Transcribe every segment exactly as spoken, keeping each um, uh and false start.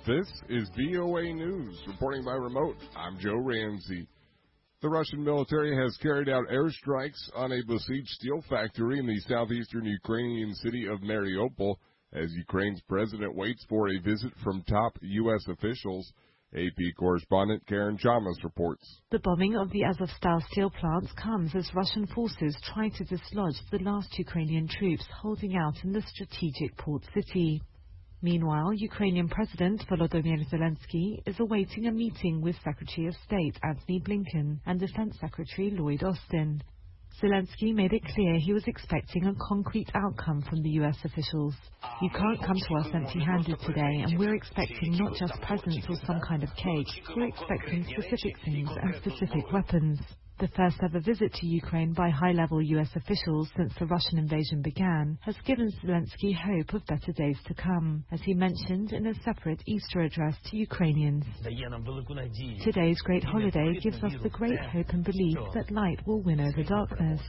This is V O A News. Reporting by remote, I'm Joe Ramsey. The Russian military has carried out airstrikes on a besieged steel factory in the southeastern Ukrainian city of Mariupol as Ukraine's president waits for a visit from top U S officials. A P correspondent Karen Chamas reports. The bombing of the Azovstal steel plants comes as Russian forces try to dislodge the last Ukrainian troops holding out in the strategic port city. Meanwhile, Ukrainian President Volodymyr Zelensky is awaiting a meeting with Secretary of State Antony Blinken and Defense Secretary Lloyd Austin. Zelensky made it clear he was expecting a concrete outcome from the U S officials. "You can't come to us empty-handed today, and we're expecting not just presents or some kind of cake. We're expecting specific things and specific weapons." The first ever visit to Ukraine by high-level U S officials since the Russian invasion began has given Zelensky hope of better days to come, as he mentioned in a separate Easter address to Ukrainians. "Today's great holiday gives us the great hope and belief that light will win over darkness."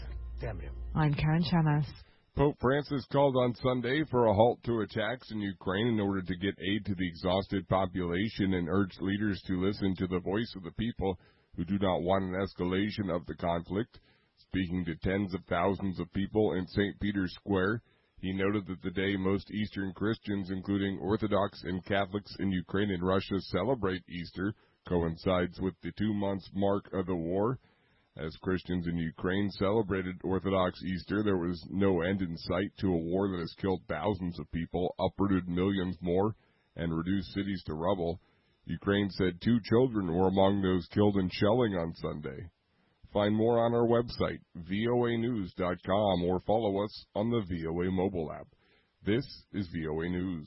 I'm Karen Chamas. Pope Francis called on Sunday for a halt to attacks in Ukraine in order to get aid to the exhausted population and urged leaders to listen to the voice of the people who do not want an escalation of the conflict. Speaking to tens of thousands of people in Saint Peter's Square, he noted that the day most Eastern Christians, including Orthodox and Catholics in Ukraine and Russia, celebrate Easter coincides with the two-month mark of the war. As Christians in Ukraine celebrated Orthodox Easter, there was no end in sight to a war that has killed thousands of people, uprooted millions more, and reduced cities to rubble. Ukraine said two children were among those killed in shelling on Sunday. Find more on our website, V O A news dot com, or follow us on the V O A mobile app. This is V O A News.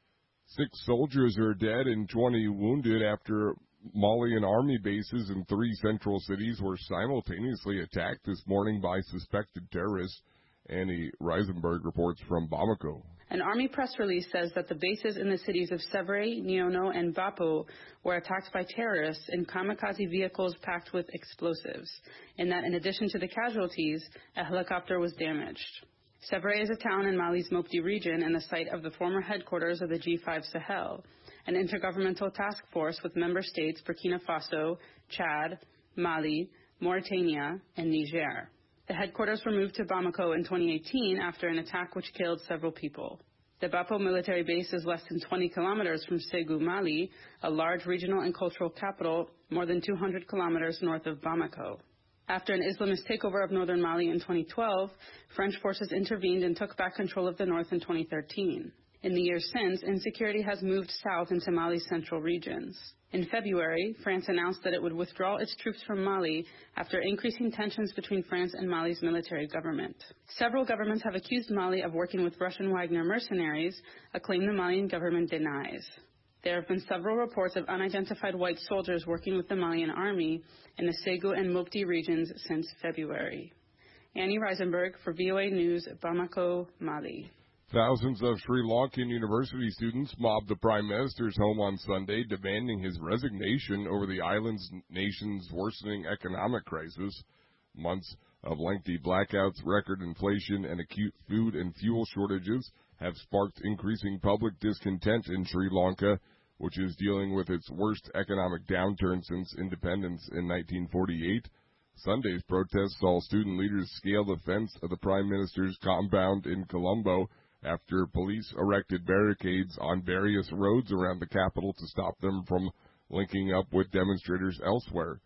Six soldiers are dead and twenty wounded after Malian army bases in three central cities were simultaneously attacked this morning by suspected terrorists. Annie Reisenberg reports from Bamako. An army press release says that the bases in the cities of Sevres, Niono, and Bappo were attacked by terrorists in kamikaze vehicles packed with explosives, and that in addition to the casualties, a helicopter was damaged. Sevres is a town in Mali's Mopti region and the site of the former headquarters of the G five Sahel, an intergovernmental task force with member states Burkina Faso, Chad, Mali, Mauritania, and Niger. The headquarters were moved to Bamako in twenty eighteen after an attack which killed several people. The Bappo military base is less than twenty kilometers from Ségou, Mali, a large regional and cultural capital more than two hundred kilometers north of Bamako. After an Islamist takeover of northern Mali in twenty twelve, French forces intervened and took back control of the north in twenty thirteen. In the years since, insecurity has moved south into Mali's central regions. In February, France announced that it would withdraw its troops from Mali after increasing tensions between France and Mali's military government. Several governments have accused Mali of working with Russian Wagner mercenaries, a claim the Malian government denies. There have been several reports of unidentified white soldiers working with the Malian army in the Ségou and Mopti regions since February. Annie Reisenberg for V O A News, Bamako, Mali. Thousands of Sri Lankan university students mobbed the Prime Minister's home on Sunday, demanding his resignation over the island's nation's worsening economic crisis. Months of lengthy blackouts, record inflation, and acute food and fuel shortages have sparked increasing public discontent in Sri Lanka, which is dealing with its worst economic downturn since independence in nineteen forty-eight. Sunday's protests saw student leaders scale the fence of the Prime Minister's compound in Colombo after police erected barricades on various roads around the capital to stop them from linking up with demonstrators elsewhere.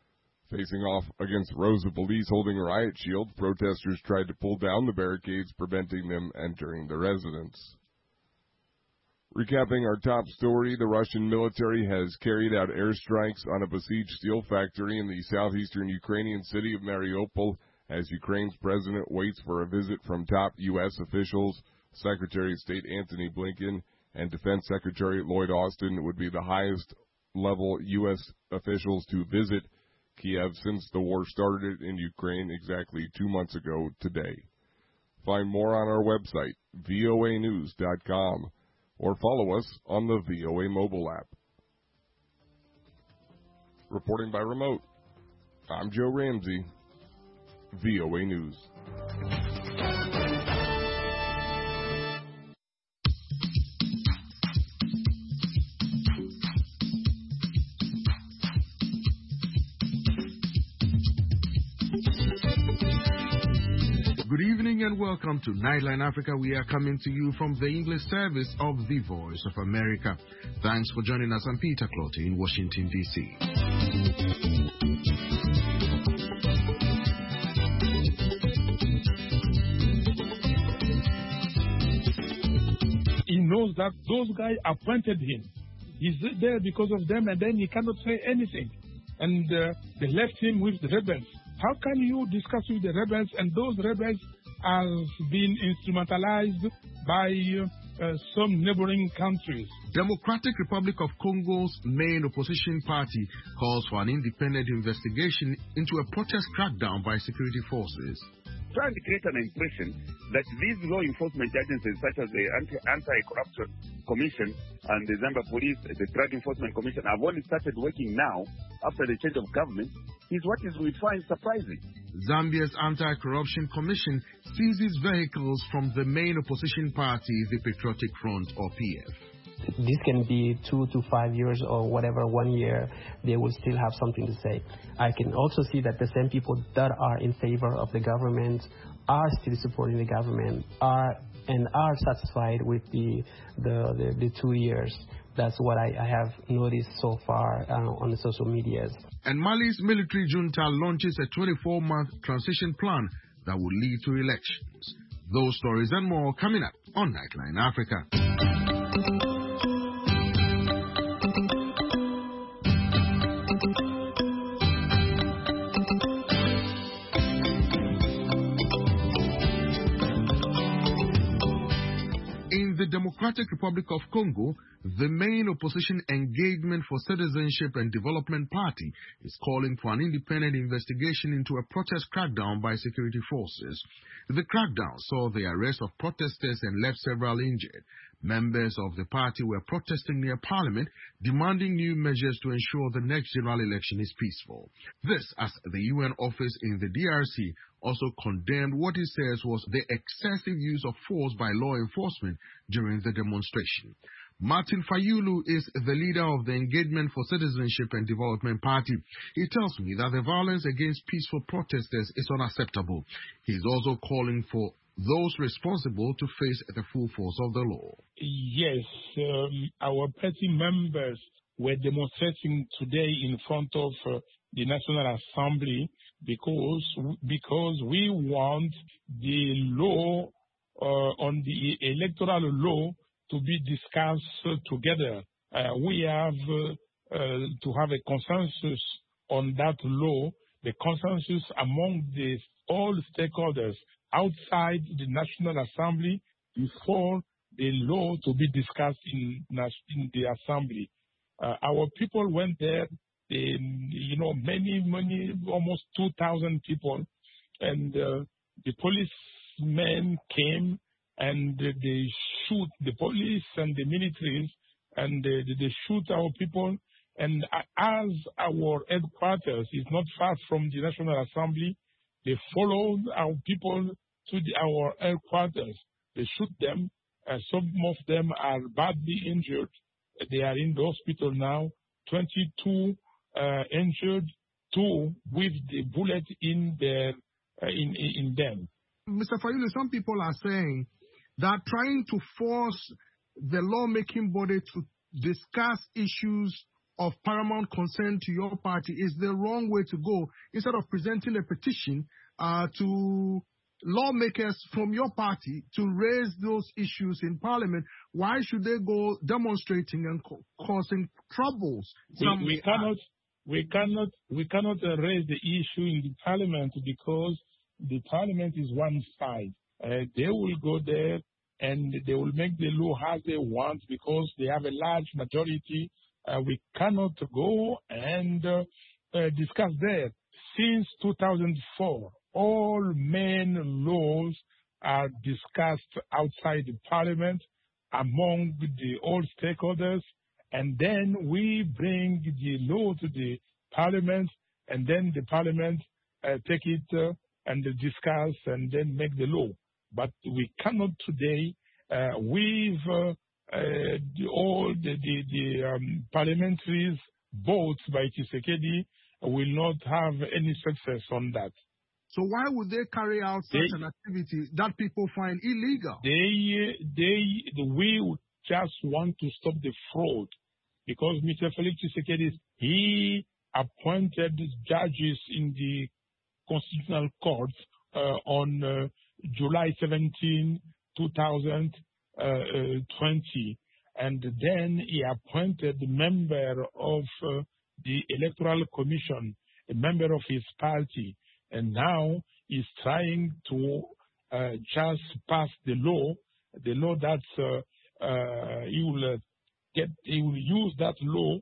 Facing off against rows of police holding riot shields, protesters tried to pull down the barricades, preventing them entering the residence. Recapping our top story, the Russian military has carried out airstrikes on a besieged steel factory in the southeastern Ukrainian city of Mariupol as Ukraine's president waits for a visit from top U S officials. Secretary of State Antony Blinken and Defense Secretary Lloyd Austin would be the highest-level U S officials to visit Kiev since the war started in Ukraine exactly two months ago today. Find more on our website, V O A news dot com, or follow us on the V O A mobile app. Reporting by remote, I'm Joe Ramsey, V O A News. evening and welcome to Nightline Africa. We are coming to you from the English service of the Voice of America. Thanks for joining us. I'm Peter Clotte in Washington, D C He knows that those guys appointed him. He's there because of them, and then he cannot say anything. And uh, they left him with the rebels. How can you discuss with the rebels, and those rebels have been instrumentalized by uh, some neighboring countries? Democratic Republic of Congo's main opposition party calls for an independent investigation into a protest crackdown by security forces. Trying to create an impression that these law enforcement agencies such as the Anti- Anti-Corruption Commission and the Zambia Police, the Drug Enforcement Commission, have only started working now after the change of government is what is we find surprising. Zambia's Anti-Corruption Commission seizes vehicles from the main opposition party, the Patriotic Front, or P F. This can be two to five years or whatever, one year, they will still have something to say. I can also see that the same people that are in favor of the government are still supporting the government are and are satisfied with the the, the, the two years. That's what I, I have noticed so far uh, on the social medias. And Mali's military junta launches a twenty-four month transition plan that will lead to elections. Those stories and more coming up on Nightline Africa. The Democratic Republic of Congo, the main opposition Engagement for Citizenship and Development Party, is calling for an independent investigation into a protest crackdown by security forces. The crackdown saw the arrest of protesters and left several injured. Members of the party were protesting near Parliament, demanding new measures to ensure the next general election is peaceful. This as the U N office in the D R C also condemned what it says was the excessive use of force by law enforcement during the demonstration. Martin Fayulu is the leader of the Engagement for Citizenship and Development Party. He tells me that the violence against peaceful protesters is unacceptable. He is also calling for those responsible to face the full force of the law. Yes, um, our party members were demonstrating today in front of uh, the National Assembly because because we want the law uh, on the electoral law to be discussed uh, together. Uh, we have uh, uh, to have a consensus on that law, the consensus among the all stakeholders outside the National Assembly before the law to be discussed in, in the Assembly. Uh, our people went there, they, you know, many, many, almost two thousand people, and uh, the policemen came and they shoot the police and the militaries, and they, they shoot our people. And as our headquarters is not far from the National Assembly, they followed our people to the, our headquarters. They shoot them. Uh, some of them are badly injured. They are in the hospital now. twenty-two uh, injured, two with the bullet in their uh, in, in in them. Mister Fayulu, some people are saying that trying to force the lawmaking body to discuss issues of paramount concern to your party is the wrong way to go. Instead of presenting a petition uh, to lawmakers from your party to raise those issues in Parliament, why should they go demonstrating and co- causing troubles? We, we cannot, we cannot, we cannot uh, raise the issue in the Parliament because the Parliament is one side. Uh, they will go there and they will make the law as they want because they have a large majority. Uh, we cannot go and uh, uh, discuss there. Since two thousand four, all main laws are discussed outside the Parliament among the all stakeholders, and then we bring the law to the Parliament, and then the Parliament uh, take it uh, and discuss and then make the law. But we cannot today uh, with uh, uh, the, all the, the, the um, parliamentaries votes by Tshisekedi will not have any success on that. So why would they carry out such they, an activity that people find illegal? They, they, we just want to stop the fraud because Mister Felix Tshisekedi, he appointed judges in the Constitutional Court uh, on uh, July seventeenth, two thousand twenty. And then he appointed a member of uh, the Electoral Commission, a member of his party. And now he's trying to uh, just pass the law, the law that uh, uh, he will uh, get, he will use that law.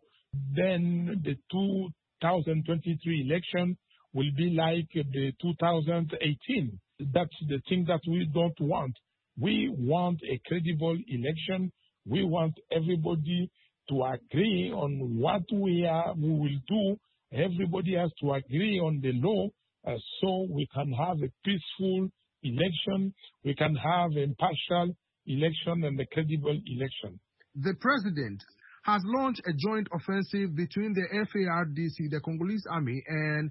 Then the two thousand twenty-three election will be like the two thousand eighteen. That's the thing that we don't want. We want a credible election. We want everybody to agree on what we are, we will do. Everybody has to agree on the law uh, so we can have a peaceful election. We can have an impartial election and a credible election. The president has launched a joint offensive between the F A R D C, the Congolese army, and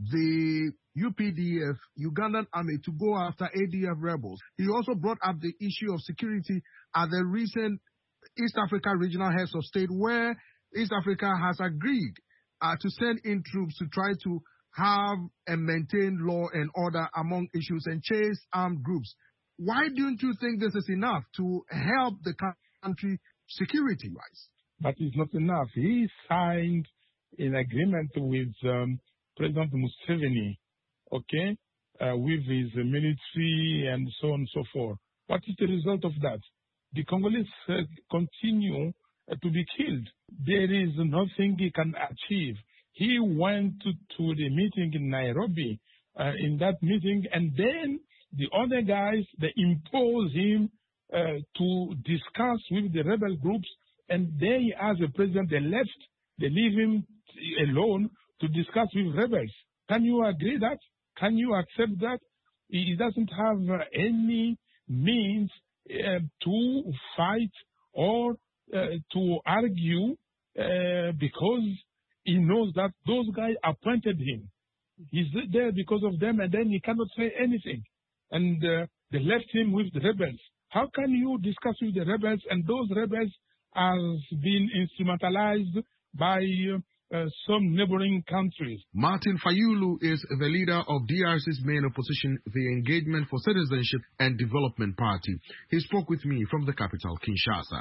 the U P D F, Ugandan army, to go after A D F rebels. He also brought up the issue of security at the recent East Africa Regional Heads of State, where East Africa has agreed uh, to send in troops to try to have and maintain law and order among issues and chase armed groups. Why don't you think this is enough to help the country security-wise? But it's not enough. He signed an agreement with um, President Museveni, okay, uh, with his uh, military and so on and so forth. What is the result of that? The Congolese uh, continue uh, to be killed. There is nothing he can achieve. He went to, to the meeting in Nairobi, uh, in that meeting, and then the other guys, they impose him uh, to discuss with the rebel groups, and they, as a president, they left, they leave him alone to discuss with rebels. Can you agree that? Can you accept that? He doesn't have uh, any means uh, to fight or uh, to argue uh, because he knows that those guys appointed him. He's there because of them, and then he cannot say anything. And uh, they left him with the rebels. How can you discuss with the rebels, and those rebels have been instrumentalized by uh, Uh, some neighboring countries? Martin Fayulu is the leader of D R C's main opposition, the Engagement for Citizenship and Development Party. He spoke with me from the capital, Kinshasa.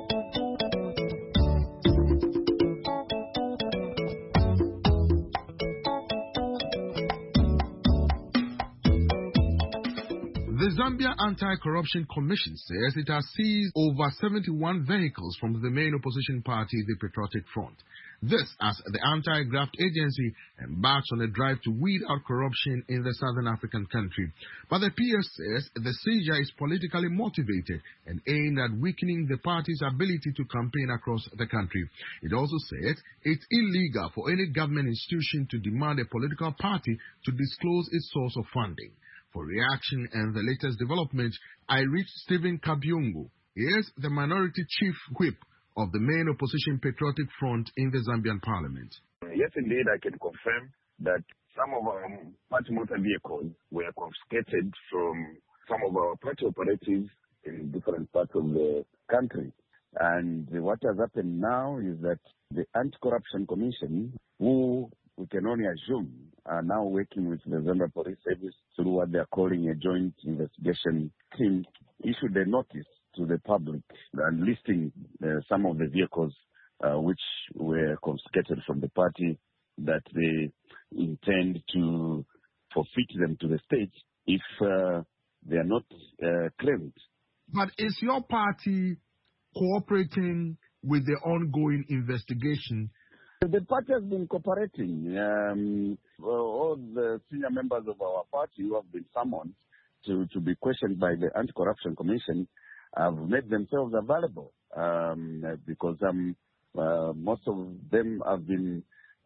The Zambia Anti-Corruption Commission says it has seized over seventy-one vehicles from the main opposition party, the Patriotic Front. This as the anti-graft agency embarks on a drive to weed out corruption in the southern African country. But the P S says the seizure is politically motivated and aimed at weakening the party's ability to campaign across the country. It also says it's illegal for any government institution to demand a political party to disclose its source of funding. For reaction and the latest developments, I reached Stephen Kabyungu. He is the minority chief whip of the main opposition Patriotic Front in the Zambian parliament. Yes, indeed, I can confirm that some of our party motor vehicles were confiscated from some of our party operatives in different parts of the country. And what has happened now is that the Anti-Corruption Commission, who we can only assume are now working with the Zambia Police Service through what they are calling a joint investigation team, issued a notice to the public and listing uh, some of the vehicles uh, which were confiscated from the party, that they intend to forfeit them to the state if uh, they are not uh, claimed. But is your party cooperating with the ongoing investigation? The party has been cooperating. Um, all the senior members of our party who have been summoned to, to be questioned by the Anti-Corruption Commission have made themselves available um, because um, uh, most of them have been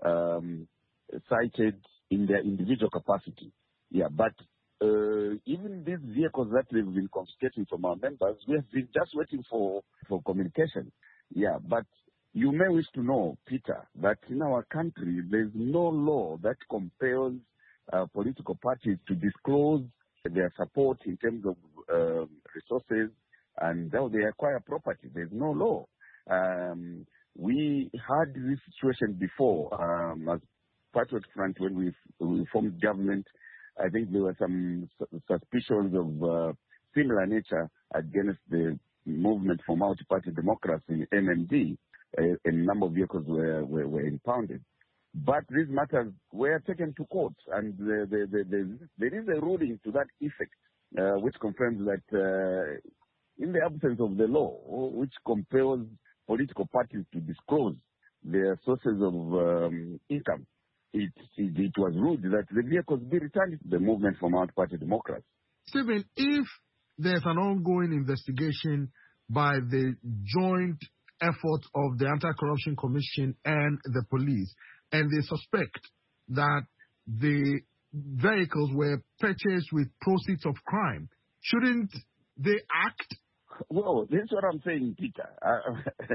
um, cited in their individual capacity. Yeah, but uh, even these vehicles that they've been confiscating from our members, we have been just waiting for, for communication. Yeah, but you may wish to know, Peter, that in our country there's no law that compels uh, political parties to disclose their support in terms of uh, resources and how they acquire property. There's no law. Um, we had this situation before um, as Patriot Front when we, we formed government. I think there were some suspicions of uh, similar nature against the movement for multi-party democracy, M M D. A, a number of vehicles were, were, were impounded. But these matters were taken to court, and the, the, the, the, there is a ruling to that effect, uh, which confirms that uh, in the absence of the law, which compels political parties to disclose their sources of um, income, it, it, it was ruled that the vehicles be returned to the movement for multi-party democracy. Stephen, if there's an ongoing investigation by the joint efforts of the Anti-Corruption Commission and the police, and they suspect that the vehicles were purchased with proceeds of crime, shouldn't they act? Well, this is what I'm saying, Peter. Uh,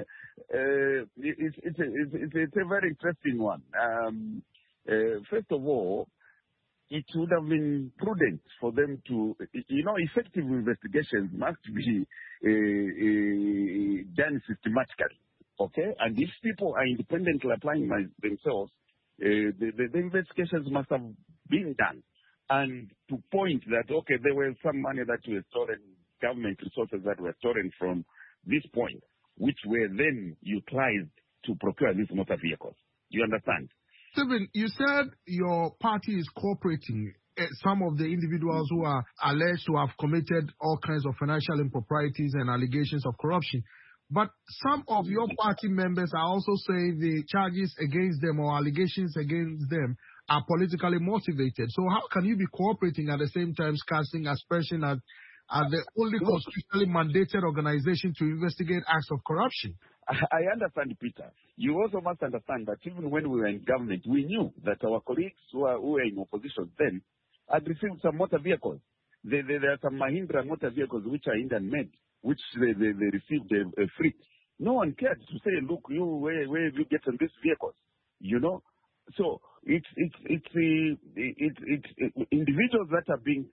uh, it's, it's, a, it's, it's a very interesting one. Um, uh, first of all, it would have been prudent for them to, you know, effective investigations must be uh, uh, done systematically, okay? And if people are independently applying my, themselves, uh, the, the, the investigations must have been done. And to point that, okay, there were some money that were stolen, government resources that were stolen from this point, which were then utilized to procure these motor vehicles. Do you understand? Stephen, you said your party is cooperating. Uh, some of the individuals who are alleged to have committed all kinds of financial improprieties and allegations of corruption. But some of your party members are also saying the charges against them or allegations against them are politically motivated. So how can you be cooperating at the same time casting aspersion at, at the only constitutionally mandated organization to investigate acts of corruption? I understand, Peter. You also must understand that even when we were in government, we knew that our colleagues who, are, who were in opposition then had received some motor vehicles. There, there, there are some Mahindra motor vehicles which are Indian made, which they, they, they received a, a free. No one cared to say, look, you where where have you gotten these vehicles? You know, so it's it's it's uh, it's it's it, individuals that are being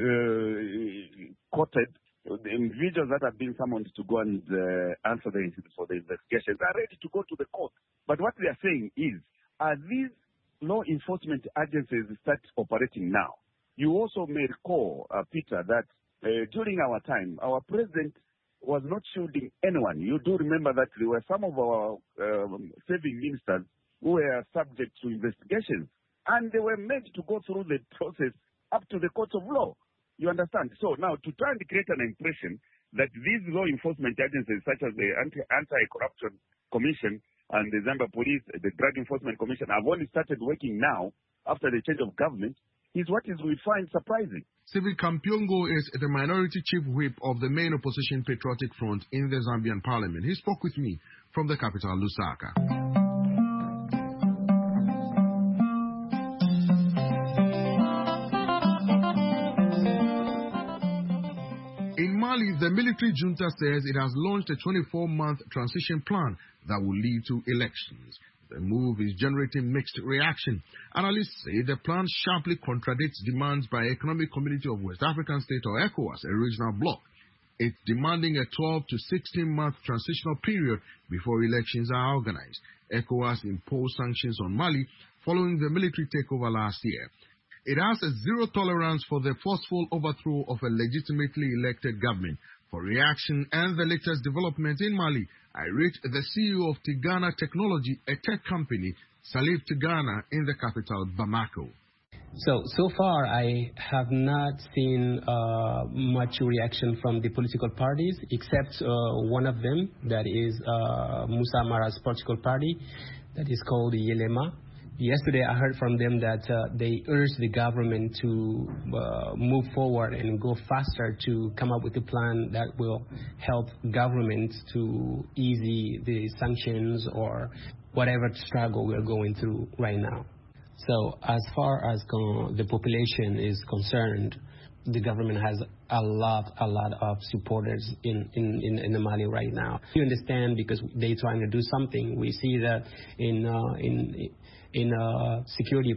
uh, quoted. The individuals that have been summoned to go and uh, answer the, for the investigations are ready to go to the court. But what they are saying is, are these law enforcement agencies start operating now? You also may recall, uh, Peter, that uh, during our time, our president was not shielding anyone. You do remember that there were some of our um, serving ministers who were subject to investigations, and they were made to go through the process up to the courts of law. You understand? So now to try and create an impression that these law enforcement agencies such as the Anti- Anti-Corruption Commission and the Zambia Police, the Drug Enforcement Commission have only started working now after the change of government is what is we find surprising. Stephen Kampiongo is the minority chief whip of the main opposition Patriotic Front in the Zambian parliament. He spoke with me from the capital, Lusaka. The military junta says it has launched a twenty-four month transition plan that will lead to elections. The move is generating mixed reaction. Analysts say the plan sharply contradicts demands by Economic Community of West African States, or ECOWAS, a regional bloc. It's demanding a twelve to sixteen month transitional period before elections are organized. ECOWAS imposed sanctions on Mali following the military takeover last year. It has a zero tolerance for the forceful overthrow of a legitimately elected government. For reaction and the latest development in Mali, I reached the C E O of Tigana Technology, a tech company, Salif Tigana, in the capital, Bamako. So, so far I have not seen uh, much reaction from the political parties, except uh, one of them, that is uh, Musa Mara's political party, that is called Yelema. Yesterday, I heard from them that uh, they urged the government to uh, move forward and go faster to come up with a plan that will help governments to ease the sanctions or whatever struggle we're going through right now. So as far as con- the population is concerned, the government has a lot, a lot of supporters in, in, in, in Mali right now. You understand, because they're trying to do something. We see that in uh, in in uh, security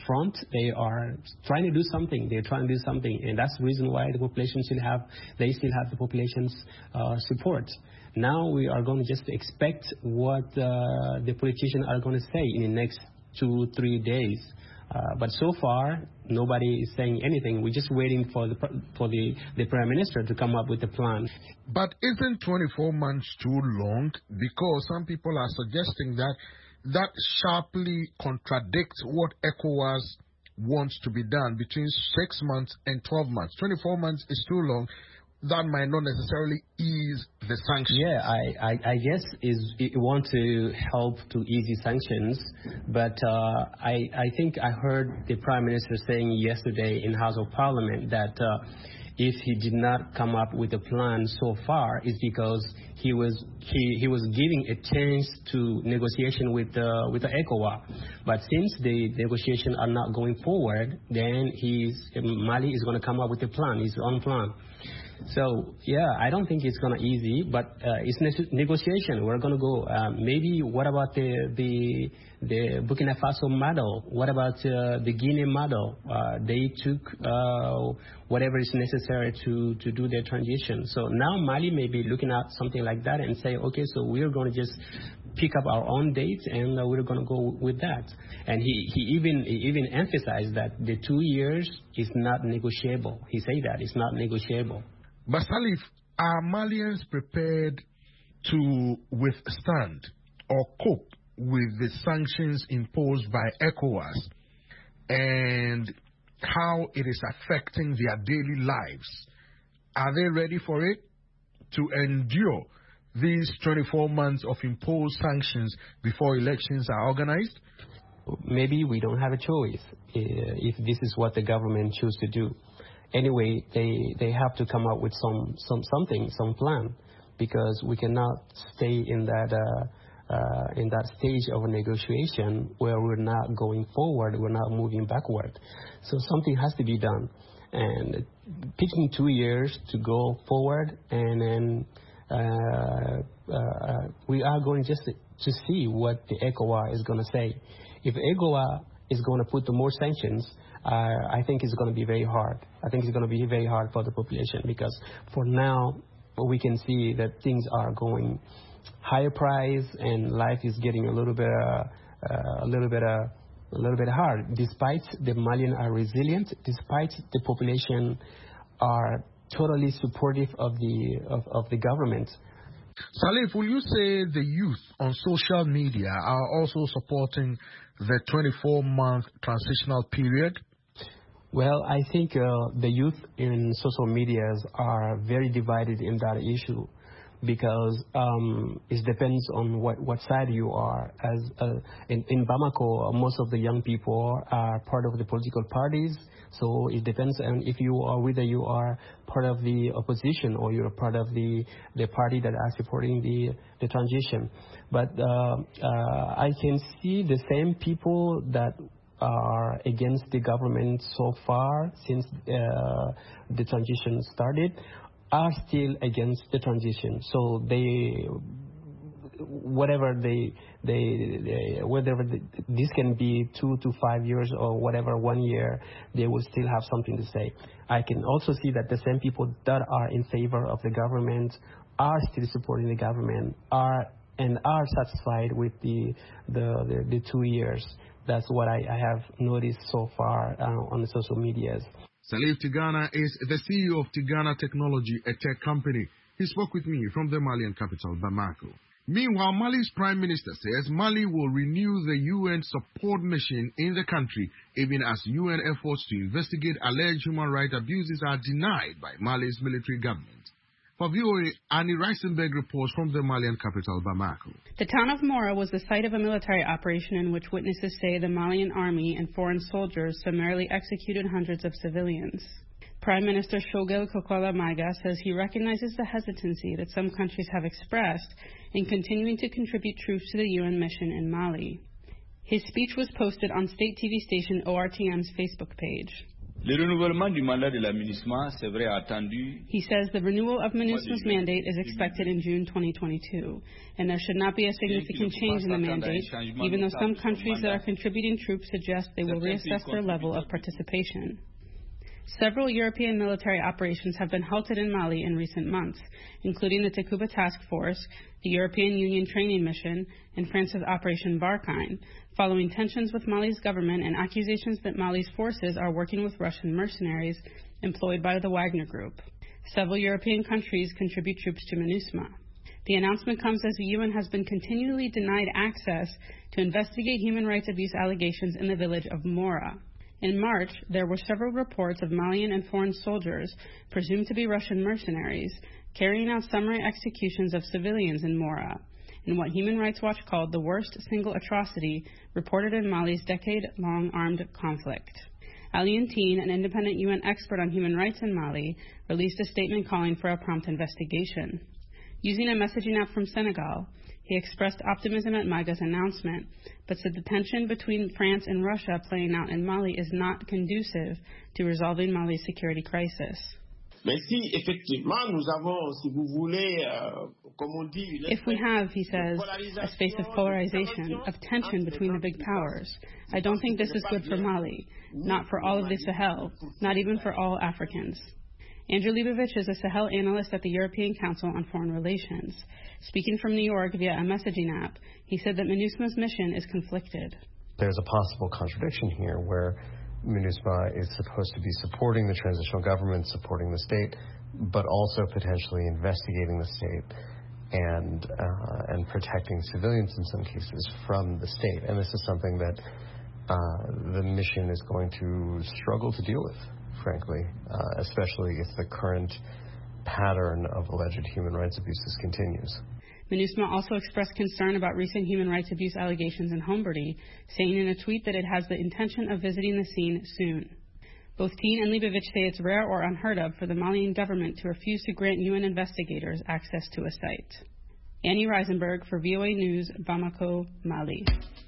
front. They are trying to do something. They're trying to do something, and that's the reason why the population still have, they still have the population's uh, support. Now we are going to just expect what uh, the politicians are going to say in the next two, three days. Uh, but so far, nobody is saying anything. We're just waiting for the for the, the Prime Minister to come up with a plan. But isn't twenty-four months too long? Because some people are suggesting that that sharply contradicts what ECOWAS wants to be done between six months and twelve months. twenty-four months is too long. That might not necessarily ease the sanctions. Yeah, I, I, I guess is it want to help to ease sanctions, but uh, I, I think I heard the Prime Minister saying yesterday in House of Parliament that uh, if he did not come up with a plan so far, it's because he was he, he was giving a chance to negotiation with uh, with the ECOWAS. But since the negotiations are not going forward, then he's Mali is going to come up with a plan, his own plan. So, yeah, I don't think it's going to easy, but uh, it's ne- negotiation. We're going to go. Uh, maybe what about the the, the Burkina Faso model? What about uh, the Guinea model? Uh, they took uh, whatever is necessary to, to do their transition. So now Mali may be looking at something like that and say, okay, so we're going to just pick up our own date and uh, we're going to go with that. And he, he even he even emphasized that the two years is not negotiable. He said that it's not negotiable. But Salif, are Malians prepared to withstand or cope with the sanctions imposed by ECOWAS and how it is affecting their daily lives? Are they ready for it to endure these twenty-four months of imposed sanctions before elections are organized? Maybe we don't have a choice if this is what the government chooses to do. Anyway, they, they have to come up with some, some something, some plan, because we cannot stay in that uh, uh, in that stage of a negotiation where we're not going forward, we're not moving backward. So something has to be done, and picking two years to go forward, and then uh, uh, we are going just to, to see what the ECOWAS is going to say. If ECOWAS is going to put the more sanctions, Uh, I think it's going to be very hard. I think it's going to be very hard for the population because for now we can see that things are going higher price and life is getting a little bit, uh, uh, a little bit, uh, a little bit hard. Despite the Malians are resilient, despite the population are totally supportive of the of, of the government. Salif, will you say the youth on social media are also supporting the twenty-four month transitional period? Well, I think uh, the youth in social medias are very divided in that issue because um, it depends on what, what side you are. As uh, in, in Bamako, most of the young people are part of the political parties, so it depends on if you are whether you are part of the opposition or you're part of the, the party that are supporting the, the transition. But uh, uh, I can see the same people that are against the government so far since uh, the transition started are still against the transition. So they, whatever they, they, they whatever they, this can be two to five years or whatever, one year, they will still have something to say. I can also see that the same people that are in favor of the government are still supporting the government, are and are satisfied with the the, the, the two years. That's what I, I have noticed so far uh, on the social medias. Salif Tigana is the C E O of Tigana Technology, a tech company. He spoke with me from the Malian capital, Bamako. Meanwhile, Mali's Prime Minister says Mali will renew the U N support mission in the country, even as U N efforts to investigate alleged human rights abuses are denied by Mali's military government. For V O A, Annie Reisenberg reports from the Malian capital, Bamako. The town of Mora was the site of a military operation in which witnesses say the Malian army and foreign soldiers summarily executed hundreds of civilians. Prime Minister Shogel Kokola Maiga says he recognizes the hesitancy that some countries have expressed in continuing to contribute troops to the U N mission in Mali. His speech was posted on state T V station O R T M's Facebook page. He says the renewal of MINUSMA's mandate is expected in June twenty twenty-two, and there should not be a significant change in the mandate, even though some countries that are contributing troops suggest they will reassess their level of participation. Several European military operations have been halted in Mali in recent months, including the Takuba Task Force, the European Union Training Mission, and France's Operation Barkhane, following tensions with Mali's government and accusations that Mali's forces are working with Russian mercenaries employed by the Wagner Group. Several European countries contribute troops to MINUSMA. The announcement comes as the U N has been continually denied access to investigate human rights abuse allegations in the village of Mora. In March, there were several reports of Malian and foreign soldiers, presumed to be Russian mercenaries, carrying out summary executions of civilians in Mora, in what Human Rights Watch called the worst single atrocity reported in Mali's decade-long armed conflict. Alioune Tine, an independent U N expert on human rights in Mali, released a statement calling for a prompt investigation. Using a messaging app from Senegal, he expressed optimism at MIGA's announcement, but said the tension between France and Russia playing out in Mali is not conducive to resolving Mali's security crisis. If we have, he says, a space of polarization, of tension between the big powers, I don't think this is good for Mali, not for all of the Sahel, not even for all Africans. Andrew Leibovich is a Sahel analyst at the European Council on Foreign Relations. Speaking from New York via a messaging app, he said that MINUSMA's mission is conflicted. There's a possible contradiction here where MINUSMA is supposed to be supporting the transitional government, supporting the state, but also potentially investigating the state and uh, and protecting civilians in some cases from the state. And this is something that uh, the mission is going to struggle to deal with, frankly, uh, especially if the current pattern of alleged human rights abuses continues. MINUSMA also expressed concern about recent human rights abuse allegations in Homburdi, saying in a tweet that it has the intention of visiting the scene soon. Both Tine and Leibovich say it's rare or unheard of for the Malian government to refuse to grant U N investigators access to a site. Annie Reisenberg for V O A News, Bamako, Mali.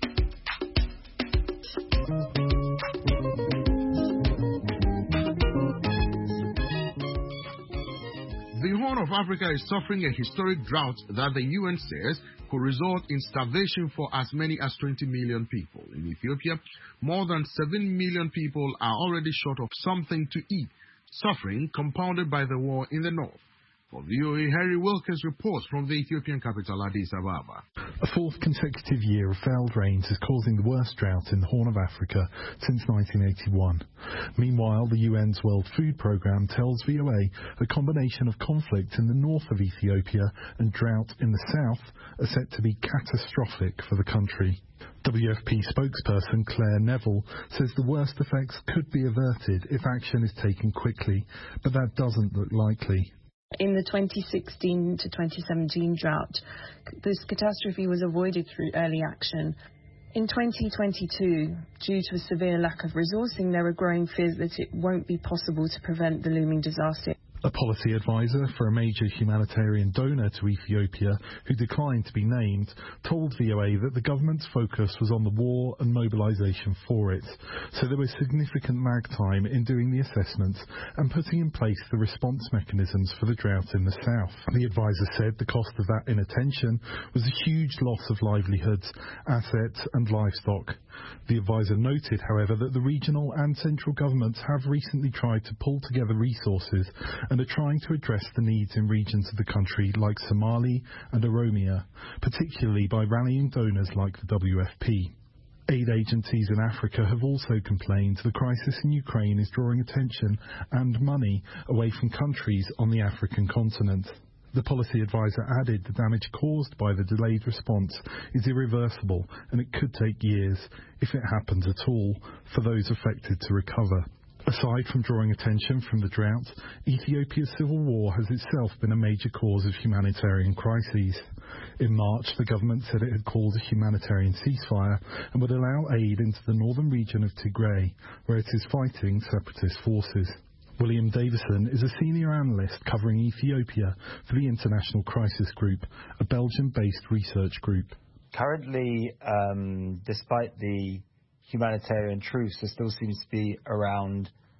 The Horn of Africa is suffering a historic drought that the U N says could result in starvation for as many as twenty million people. In Ethiopia, more than seven million people are already short of something to eat, suffering compounded by the war in the north. For V O A, Harry Wilkins reports from the Ethiopian capital, Addis Ababa. A fourth consecutive year of failed rains is causing the worst drought in the Horn of Africa since nineteen eighty-one. Meanwhile, the U N's World Food Programme tells V O A a combination of conflict in the north of Ethiopia and drought in the south are set to be catastrophic for the country. W F P spokesperson Claire Neville says the worst effects could be averted if action is taken quickly, but that doesn't look likely. In the twenty sixteen to twenty seventeen drought, this catastrophe was avoided through early action. In twenty twenty-two, due to a severe lack of resourcing, there are growing fears that it won't be possible to prevent the looming disaster. A policy advisor for a major humanitarian donor to Ethiopia, who declined to be named, told V O A that the government's focus was on the war and mobilisation for it, so there was significant lag time in doing the assessments and putting in place the response mechanisms for the drought in the south. The advisor said the cost of that inattention was a huge loss of livelihoods, assets and livestock. The advisor noted, however, that the regional and central governments have recently tried to pull together resources and are trying to address the needs in regions of the country like Somali and Oromia, particularly by rallying donors like the W F P. Aid agencies in Africa have also complained the crisis in Ukraine is drawing attention and money away from countries on the African continent. The policy advisor added the damage caused by the delayed response is irreversible and it could take years, if it happens at all, for those affected to recover. Aside from drawing attention from the drought, Ethiopia's civil war has itself been a major cause of humanitarian crises. In March, the government said it had called a humanitarian ceasefire and would allow aid into the northern region of Tigray, where it is fighting separatist forces. William Davison is a senior analyst covering Ethiopia for the International Crisis Group, a Belgium-based research group. Currently, um, despite the humanitarian truce, there still seems to be around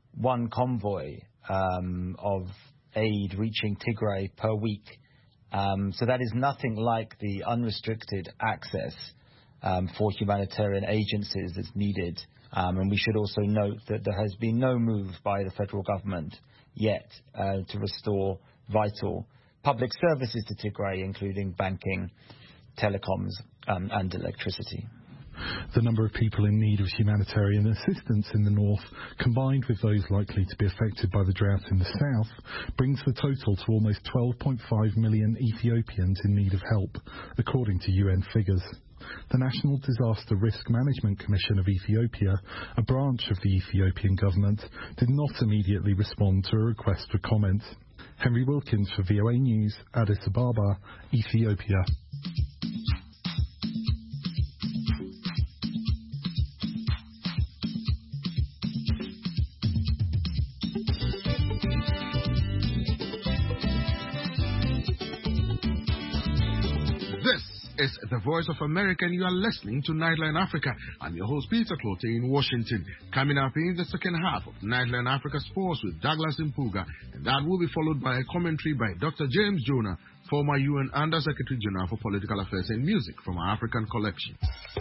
one convoy um, of aid reaching Tigray per week. Um, so that is nothing like the unrestricted access um, for humanitarian agencies that's needed. Um, and we should also note that there has been no move by the federal government yet uh, to restore vital public services to Tigray, including banking, telecoms, um, and electricity. The number of people in need of humanitarian assistance in the north, combined with those likely to be affected by the drought in the south, brings the total to almost twelve point five million Ethiopians in need of help, according to U N figures. The National Disaster Risk Management Commission of Ethiopia, a branch of the Ethiopian government, did not immediately respond to a request for comment. Henry Wilkins for V O A News, Addis Ababa, Ethiopia. It's the Voice of America, and you are listening to Nightline Africa. I'm your host, Peter Clote, in Washington. Coming up in the second half of Nightline Africa Sports with Douglas Mpuga, and that will be followed by a commentary by Doctor James Jonah, former U N Under-Secretary General for Political Affairs and Music from our African collection.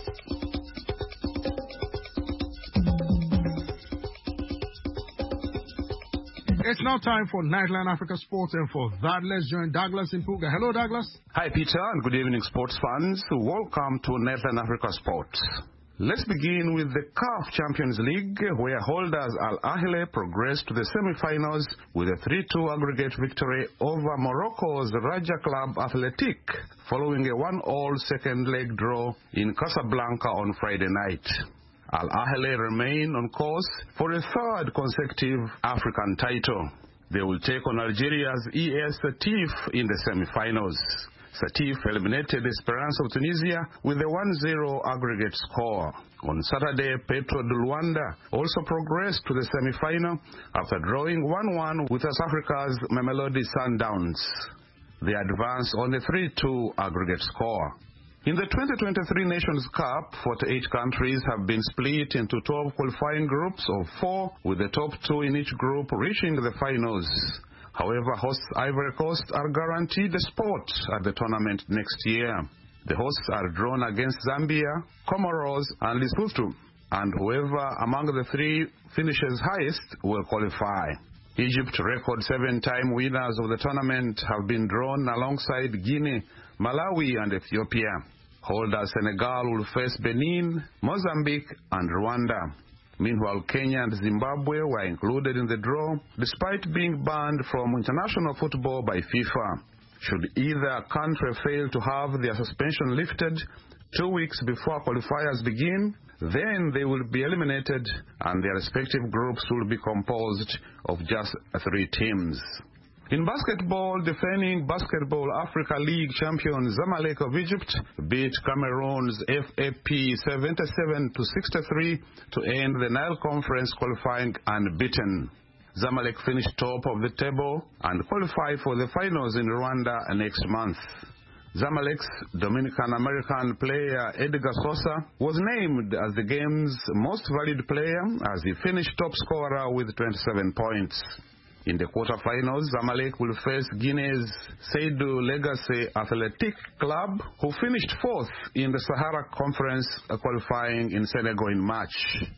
It's now time for Nightline Africa Sports, and for that, let's join Douglas Mpuga. Hello, Douglas. Hi, Peter, and good evening, sports fans. Welcome to Nightline Africa Sports. Let's begin with the C A F Champions League, where holders Al Ahly progressed to the semi-finals with a three two aggregate victory over Morocco's Raja Club Athletic, following a one all second leg draw in Casablanca on Friday night. Al Ahly remain on course for a third consecutive African title. They will take on Algeria's E S Sétif in the semi-finals. Sétif eliminated Esperance of Tunisia with a one zero aggregate score. On Saturday, Petro de Luanda also progressed to the semi-final after drawing one one with South Africa's Mamelodi Sundowns. They advanced on a three two aggregate score. In the twenty twenty-three Nations Cup, forty-eight countries have been split into twelve qualifying groups of four, with the top two in each group reaching the finals. However, hosts Ivory Coast are guaranteed a spot at the tournament next year. The hosts are drawn against Zambia, Comoros, and Lesotho, and whoever among the three finishes highest will qualify. Egypt, record seven-time winners of the tournament, have been drawn alongside Guinea, Malawi, and Ethiopia. Holders Senegal will face Benin, Mozambique, and Rwanda. Meanwhile, Kenya and Zimbabwe were included in the draw, despite being banned from international football by FIFA. Should either country fail to have their suspension lifted two weeks before qualifiers begin, then they will be eliminated, and their respective groups will be composed of just three teams. In basketball, defending Basketball Africa League champion Zamalek of Egypt beat Cameroon's F A P seventy-seven to sixty-three to end the Nile Conference qualifying unbeaten. Zamalek finished top of the table and qualified for the finals in Rwanda next month. Zamalek's Dominican-American player Edgar Sosa was named as the game's most valued player as he finished top scorer with twenty-seven points. In the quarterfinals, Zamalek will face Guinea's Seydou Legacy Athletic Club, who finished fourth in the Sahara Conference qualifying in Senegal in March.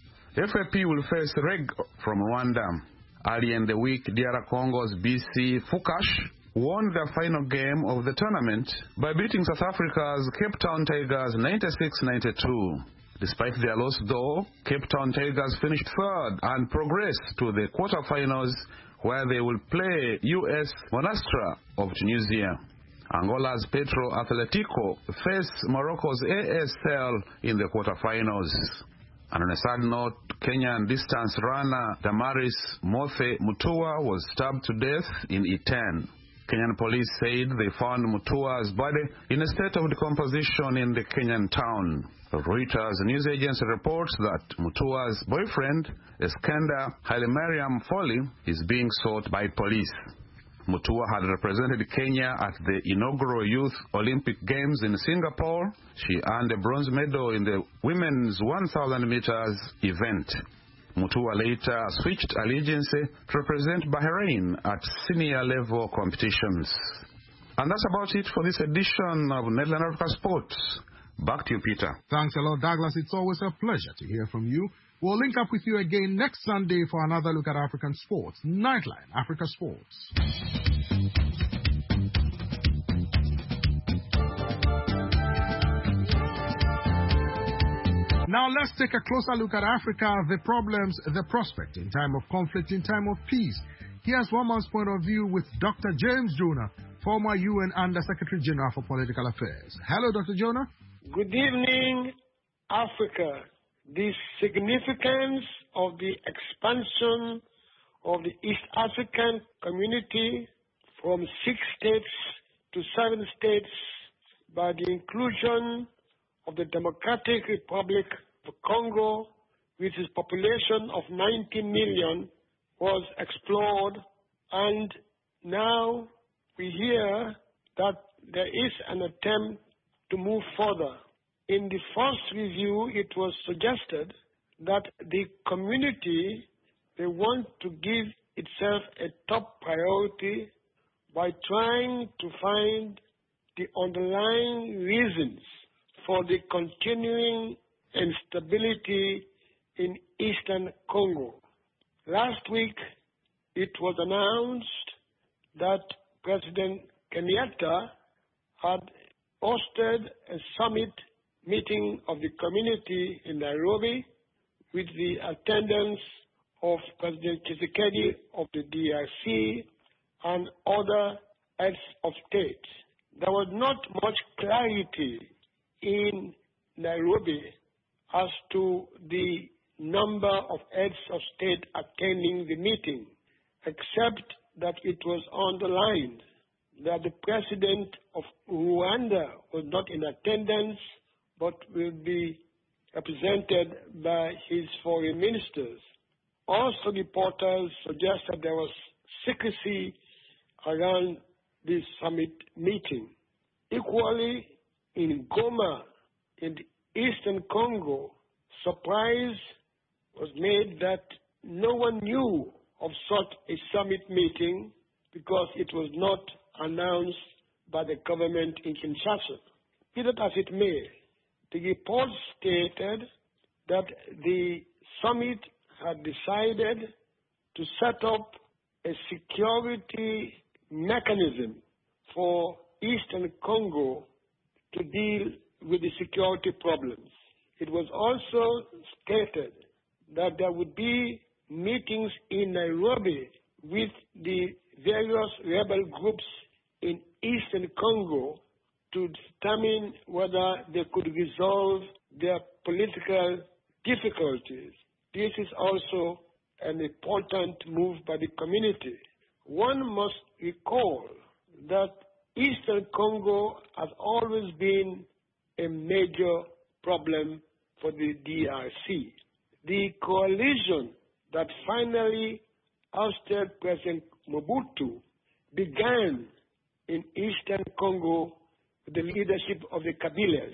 F A P will face Reg from Rwanda. Earlier in the week, D R Congo's B C Fukash won their final game of the tournament by beating South Africa's Cape Town Tigers ninety-six ninety-two. Despite their loss, though, Cape Town Tigers finished third and progressed to the quarterfinals, where they will play U S Monastir of Tunisia. Angola's Petro Atletico face Morocco's A S L in the quarterfinals. And on a sad note, Kenyan distance runner Damaris Mothe Mutua was stabbed to death in Iten. Kenyan police said they found Mutua's body in a state of decomposition in the Kenyan town. Reuters news agency reports that Mutua's boyfriend, Eskender Hailemariam Foley, is being sought by police. Mutua had represented Kenya at the inaugural Youth Olympic Games in Singapore. She earned a bronze medal in the women's one thousand meters event. Mutua later switched allegiance to represent Bahrain at senior level competitions. And that's about it for this edition of Netherlands Africa Sports. Back to you, Peter. Thanks a lot, Douglas. It's always a pleasure to hear from you. We'll link up with you again next Sunday for another look at African sports. Nightline, Africa Sports. Now let's take a closer look at Africa, the problems, the prospect in time of conflict, in time of peace. Here's one man's point of view with Doctor James Jonah, former U N Under-Secretary General for Political Affairs. Hello, Doctor Jonah. Good evening, Africa. The significance of the expansion of the East African community from six states to seven states by the inclusion of the Democratic Republic of Congo, with its population of ninety million, was explored, and now we hear that there is an attempt to move further. In the first review, it was suggested that the community, they want to give itself a top priority by trying to find the underlying reasons for the continuing instability in eastern Congo. Last week, it was announced that President Kenyatta had hosted a summit meeting of the community in Nairobi with the attendance of President Tshisekedi of the D R C and other heads of state. There was not much clarity in Nairobi as to the number of heads of state attending the meeting, except that it was underlined that the president of Rwanda was not in attendance but will be represented by his foreign ministers. Also, reporters suggested there was secrecy around this summit meeting. Equally, in Goma, in the eastern Congo, surprise was made that no one knew of such a summit meeting because it was not announced by the government in Kinshasa. Be that as it may, the report stated that the summit had decided to set up a security mechanism for eastern Congo to deal with the security problems. It was also stated that there would be meetings in Nairobi with the various rebel groups in eastern Congo to determine whether they could resolve their political difficulties. This is also an important move by the community. One must recall that eastern Congo has always been a major problem for the D R C. The coalition that finally ousted President Mobutu began in eastern Congo with the leadership of the Kabilas,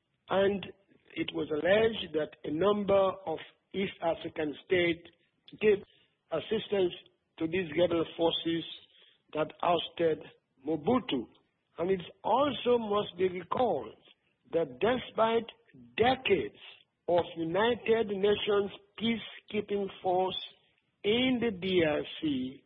and it was alleged that a number of East African states gave assistance to these rebel forces that ousted Mobutu. And it also must be recalled that despite decades of United Nations peacekeeping force in the D R C,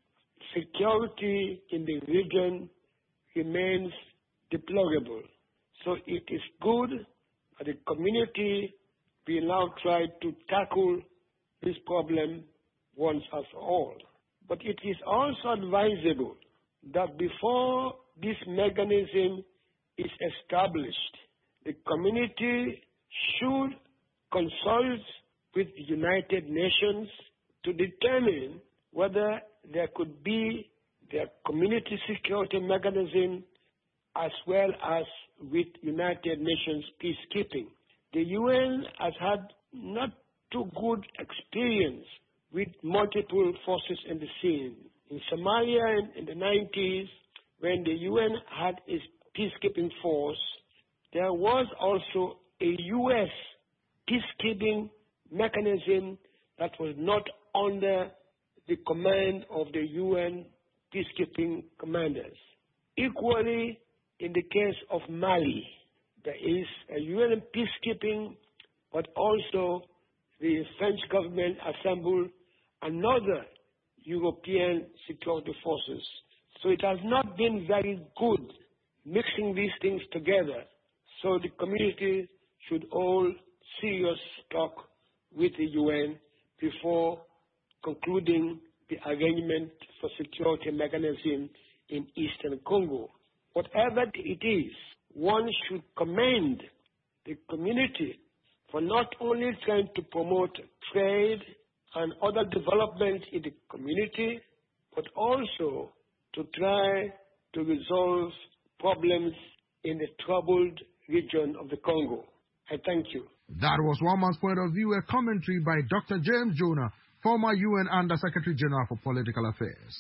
security in the region remains deplorable. So it is good that the community will now try to tackle this problem once and for all. But it is also advisable that before this mechanism is established, the community should consult with the United Nations to determine whether there could be their community security mechanism as well as with United Nations peacekeeping. The U N has had not too good experience with multiple forces in the scene. In Somalia in, in the nineties, when the U N had its peacekeeping force, there was also a U S peacekeeping mechanism that was not under the command of the U N peacekeeping commanders. Equally, in the case of Mali, there is a U N peacekeeping, but also the French government assembled another European security forces. So it has not been very good mixing these things together. So the community should all serious talk with the U N before concluding the arrangement for security mechanism in Eastern Congo. Whatever it is, one should commend the community for not only trying to promote trade and other development in the community, but also to try to resolve problems in the troubled region of the Congo. I thank you. That was one man's point of view, a commentary by Doctor James Jonah, former U N Under Secretary General for Political Affairs.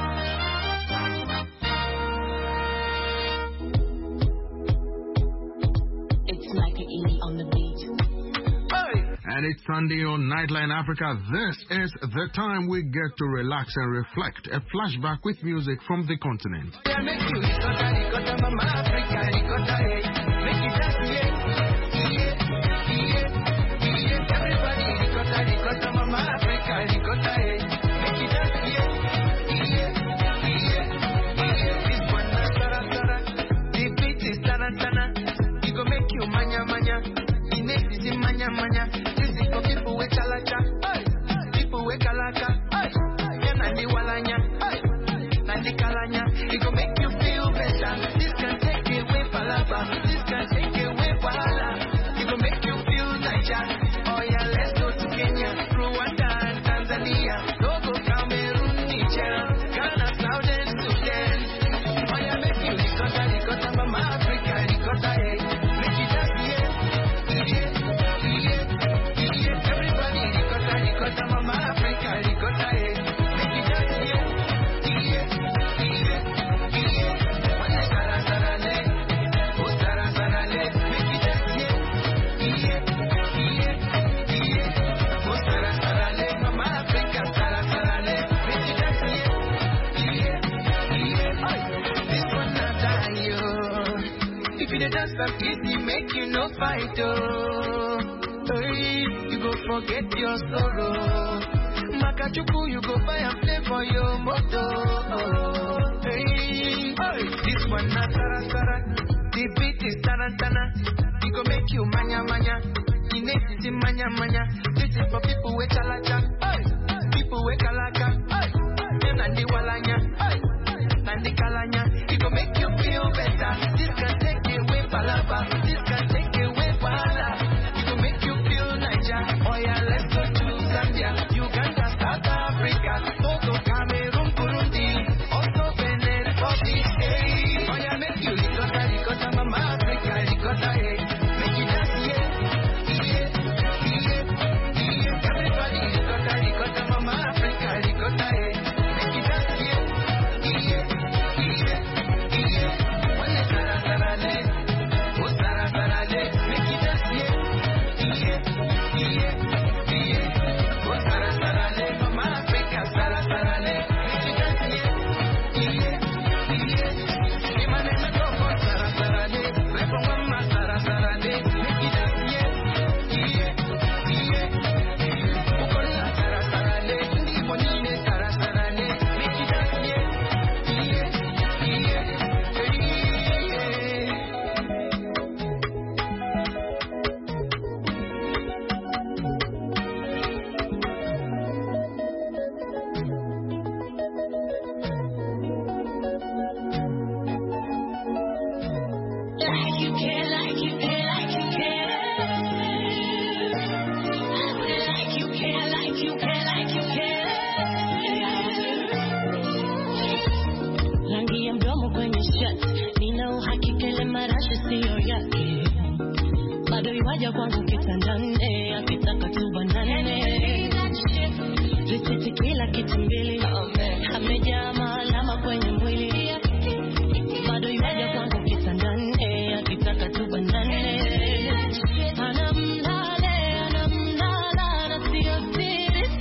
It's like an E on the beat. And it's Sunday on Nightline Africa. This is the time we get to relax and reflect. A flashback with music from the continent. Make you no fight, oh. Hey, you go forget your sorrow. Makachuku, you go buy and play for your moto. Oh, hey, hey, this one na sara sara. The beat is tarantana. You go make you manya manya. The next is manya manya. This is for people with chalacha. Hey, people with kalaka. Hey, nandi walanya. Hey, nandi kalanya. You go make you feel better. This can take away palava. This can take away pala. You go make you feel Niger. Oh yeah, let's go to Zambia, Uganda, South Africa, Togo, Cameroon, Burundi, also Benin Republic. Hey, oh yeah, make you ricotta, ricotta, mama Africa, ricotta, hey, make you dance, yeah, yeah, yeah, yeah. Everybody ricotta, ricotta, mama Africa, ricotta, hey, make you dance, yeah, yeah, yeah, yeah. When they sara sara le, oh sara sara le, make you dance, yeah, yeah, yeah, yeah. Oh sara sara le, mama Africa, sara sara le, make you dance, yeah, yeah, yeah. Imane me toko sara sara le, lepo mama sara sara le, make you dance, yeah, yeah, yeah. Ukola sara sara le, ndi monine sara sara le, make you dance, yeah, yeah, yeah, yeah. Like you care, like you care, like you care. I said like you care, like you care, like you care. Rangi ya mdomo kwenye shirt, nina uhakika ile marashi siyo yake. Bado iwaja kwangu kitandani, akitaka tubanane. Risiti kila kitu mbili, amejaa maalama kwenye mwili. Bado iwaja kwangu kitandani, akitaka tubanane. Anamdale, anamdala, na siyo siri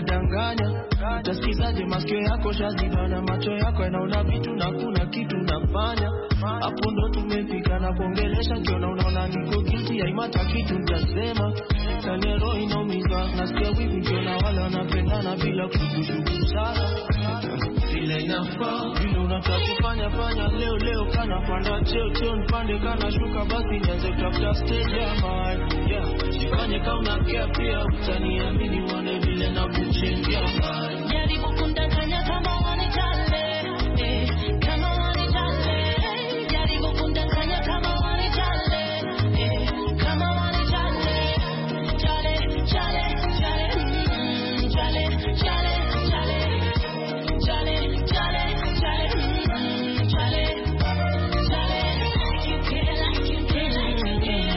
unadanganya. Utasikizaje masikio yako shaziba na macho yako yanaona vitu na kuna kitu unafanya. Hapo ndo tumefika na kuongelesha kiona unaona niko guilty haimata kitu nitasema. Kani roho inaumiza nasikia wivu kiona wala wanapendana bila kukushughulisha. Vile inafaa vile unataka kufanya fanya leo leo kana panda cheo cheo nipande kana shuka basi nianze kutafuta stage ya mind. Yeah, jifanye kama unakea pia utaniamini uone vile na kuchengia mind. Jaribu kundanganya kama wanijale, eh, kama wanijale. Jaribu kundanganya kama wanijale, eh, kama wanijale. Jale, jale, jale, mm, jale, jale, jale. Jale, jale, jale, mm, jale, jale. You care like you care like you care.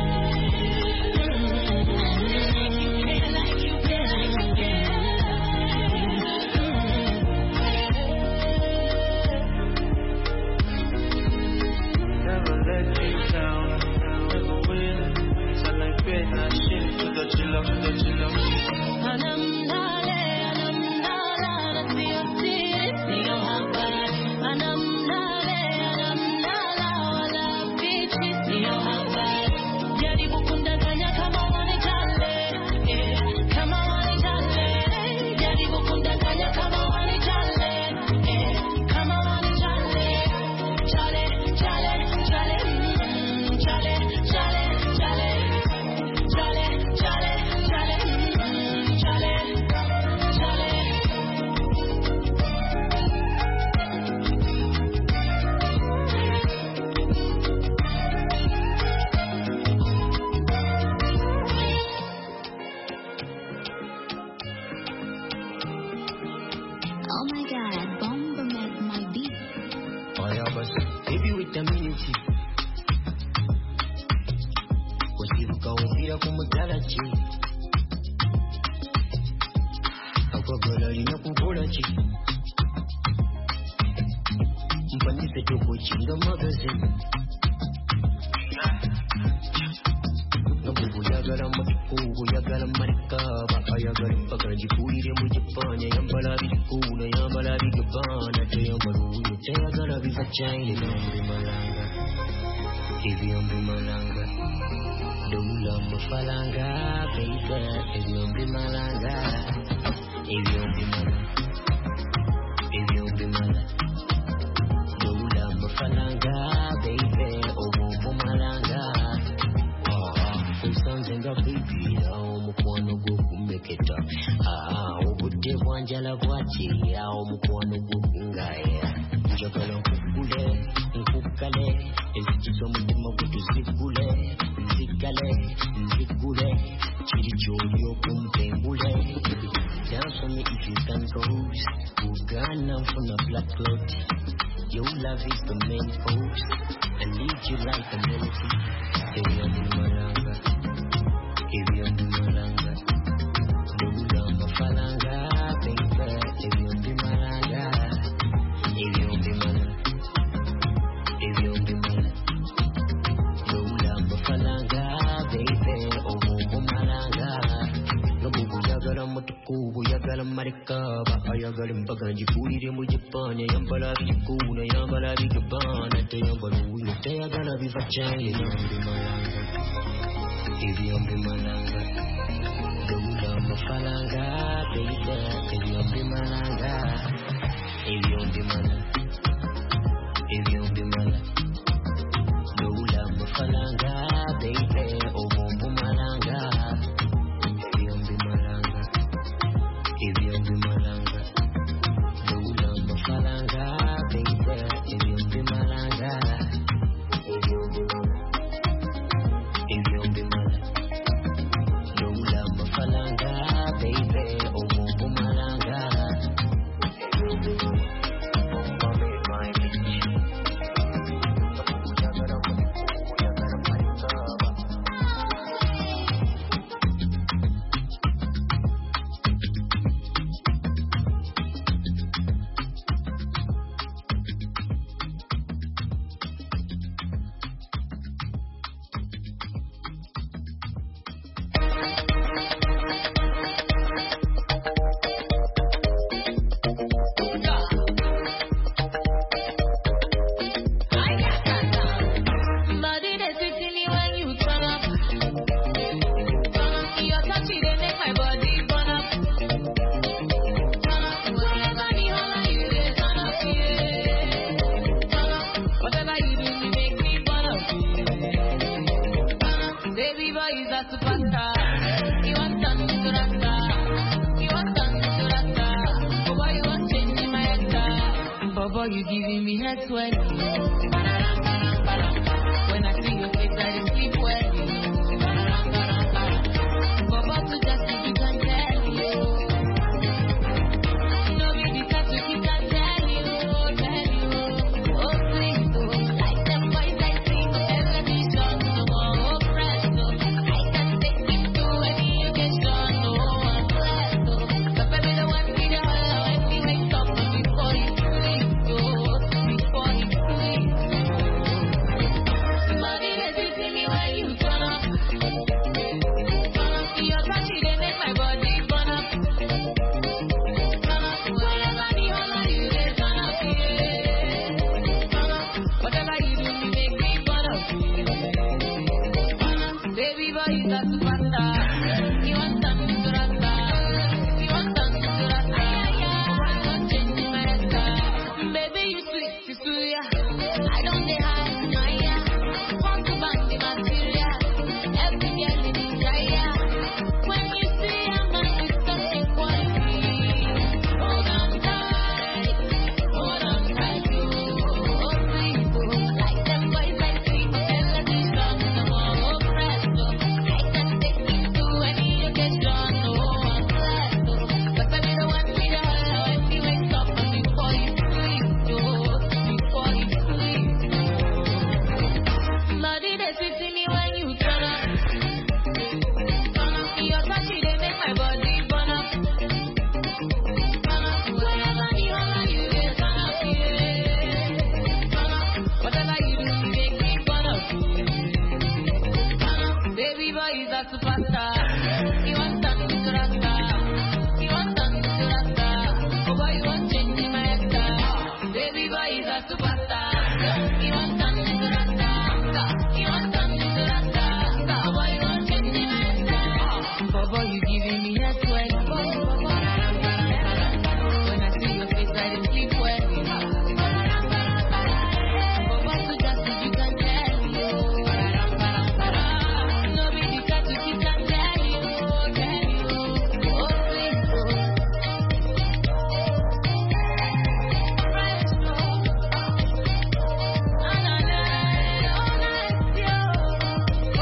You care like you care like you care. Never let you down, never will. Sound like pain, not shit. To the chiller, to the chiller. Anamnale, anamnala, nasiyo siri, siyo habari. Anamnale, anamnala, wala fichi, siyo habari. Jaribu kundanganya kama wanijale, eh, kama wanijale. Jaribu kundanganya kama wanijale, eh, kama wanijale. Jale, jale, jale, mm, jale, jale, jale. Jale, jale, jale, mm, jale, jale. Oh my god, bomba met my beat. Oh yeah, but baby with the immunity. Wasivuka uvira kumutalachi. Akwagola linakubolachi. Mpandise toko chinga magazine. Nabubu yagala matukubu yagala marikaba. Ayagala mpaka jikuire mu Japanya. Yambala bikuna yambala bigabana. Teyambala uyo teyagala bivachine. Nambi malanga Hivi ombi malanga Dula mafalanga Baby Hivi ombi malanga Hivi ombi malanga Hivi ombi malanga Dula mafalanga Baby Ombo malanga Usanzenga baby Omukwano gukumeketa Obude bwanjala bwati Omukwano gukungaya Njagala nkukule Nkukale Ezikizo mutima gutu zigule Nzigale Nzigule Chiri choyo kumpembule Dance on me if you can pose Ugana from a black cloth Your love is the main pose I need you like a melody Baby I'm in malanga Baby I'm in malanga Dula mafalanga Baby Baby I'm in malanga Baby I'm in malanga Baby I'm in malanga Dula mafalanga Baby Ombo malanga Nabubu yagala matukubu yagala marikaba Ayagala mpaka jikulire mu Japanya Yambala bikuna yambala bigabana Teyambala uyo teyagala bivachanye Nambi malanga Baby ombi malanga Dula mafalanga Baby Baby ombi malanga Baby ombi malanga Baby ombi malanga Dula mafalanga Baby Ombo malanga Baby ombi malanga Baby ombi malanga Dula mafalanga Baby Baby ombi malanga Baby ombi malanga Baby ombi malanga Dula mafalanga Baby Ombo malanga head sweating. When I see your face, I just sleep well. Go back to just if you can tell you. No, you be touch if you can tell you, tell you. Oh, please, oh, like them boys I see, but they're let me strong, so oh, press, oh. I can take it to any occasion, oh, I'm blessed, oh. But baby, the one we the whole, when we wake up before you sleep, oh, before you sleep. Somebody that's hitting me when you turn up. Turn up to your touch, they make my body burn up. Turn up to whatever the whole of you, they turn up, yeah. Turn up, whatever you do, you make me burn up, yeah. Turn up, baby boy, you got superstar. You want something to rasta. You want something to rasta. I'm not changing my style. Baby, you sweet, you sweet, yeah. I don't dey hide, no, yeah. Want to bang the material. Every girl in desire. When you see a man with such equality, hold on tight, hold on tight, oh, oh, please, oh. Like them boys I see, but they're let me strong, so oh, press, oh. I can take it to any occasion, oh, I'm blessed, oh. But baby, the one we the whole, when we wake up and before you sleep, oh, before you sleep. Somebody that's with me when you turn up. Turn up to your touch, they make my body burn up. Turn up to whatever the whole of you, they turn up, yeah. Turn up, whatever you do, you make me burn up, yeah. Turn up, baby boy is a superstar. You want something to rasta. You want something to rasta. Oh boy, you want changing my style. Baby boy is a superstar. You want something to rasta. You want something to rasta. Oh boy, you want changing my style. Oh boy, you giving me a sweat. When I see your face, I just sleep well. Go back to just if you can tell me, oh. No be the touch if you can tell you, tell you. Oh, please, oh. Fresh, oh. Na, na, na, oh, nice, yo. Oh,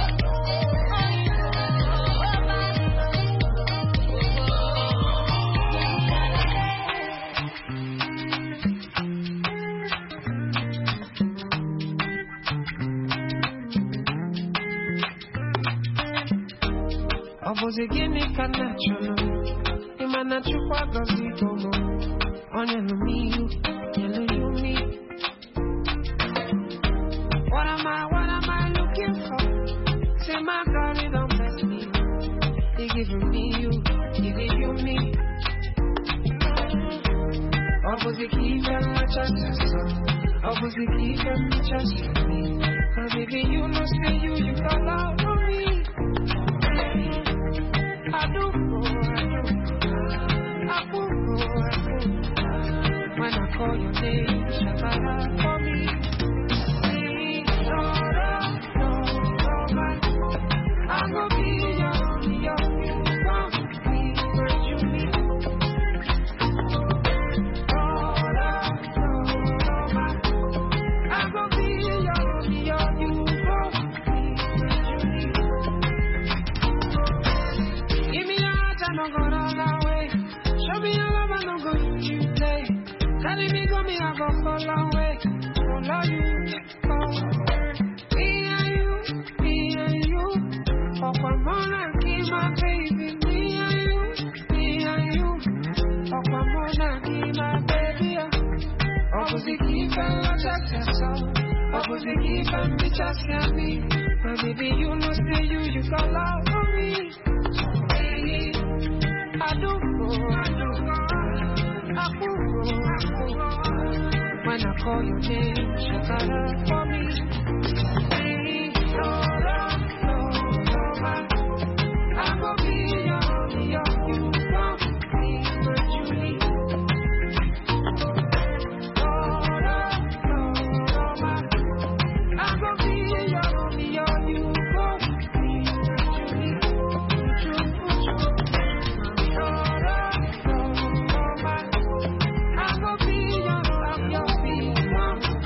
Oboze gini kana chono, imana chukwa gozi gomo, onye no miyu, yellow you me. What am I, what am I looking for? Say my God, it don't bless me. They giving me you, giving you me. Oboze kife machasa, oboze kife machasa me. My baby, you know say you, you got love for me. I do go, I do I go, I go. When I call your name, Shabara for me. No, no, no, no, man. I go be your, your, your, me, where you meet. No, no, no, no, man. I go be your, your, you, go, me, where you meet. Give me your heart, I don't go run away. Show me your love, I don't go you play. Carry me, go me, I go fall away. Don't love you, oh. Me and you, me and you. Oh, come on and keep my baby. Me and you, me and you. Oh, come on and keep my baby. Oh, was it keep and watch out yourself. Oh, was it keep and be just me. My baby, you know, say you, you got love for me. I do go, I do go, I go, I go. When I call your name, Shakara for me. No, no, no, no, man. I go be your, your, you don't be where you leave. No, no, no, no, man. I go be your, your, you don't be where you leave. No, no, no, man. I go be your, your, your,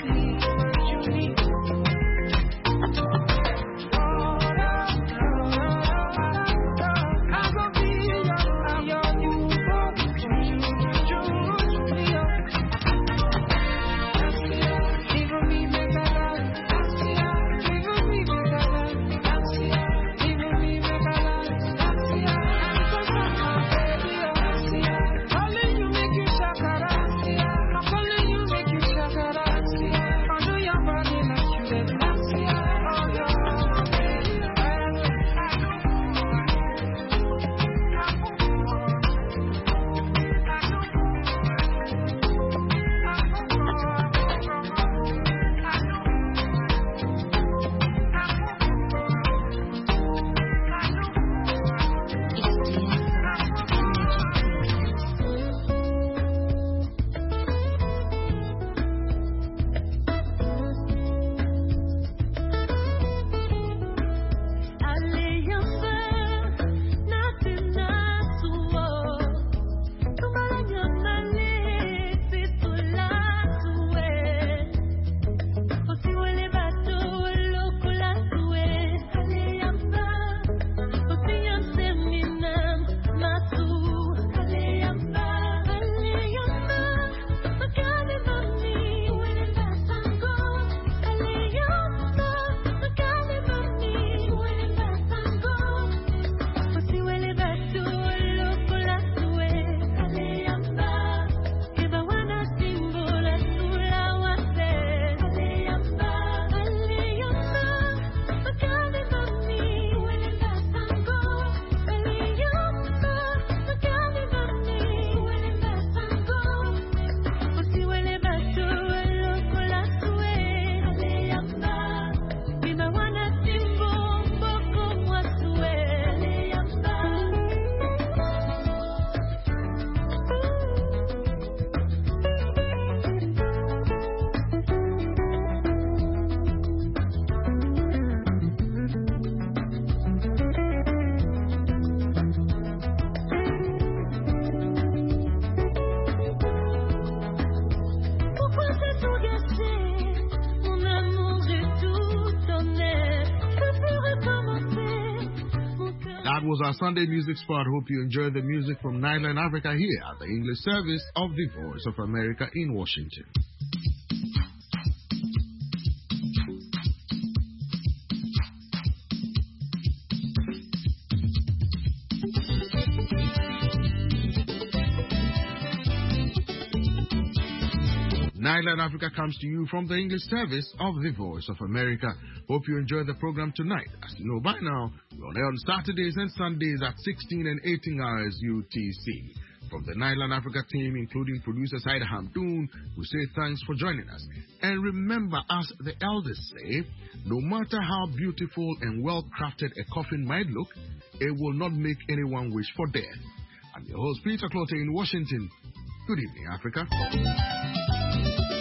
was our Sunday music spot. Hope you enjoyed the music from Nightline Africa here at the English service of the Voice of America in Washington. Nightline Africa comes to you from the English service of the Voice of America. Hope you enjoyed the program tonight. As you know by now, we're on air on Saturdays and Sundays at sixteen and eighteen hours U T C. From the Nightline Africa team, including producer Saida Hamdoun, we say thanks for joining us. And remember, as the elders say, no matter how beautiful and well-crafted a coffin might look, it will not make anyone wish for death. I'm your host, Peter Clottey in Washington. Good evening, Africa.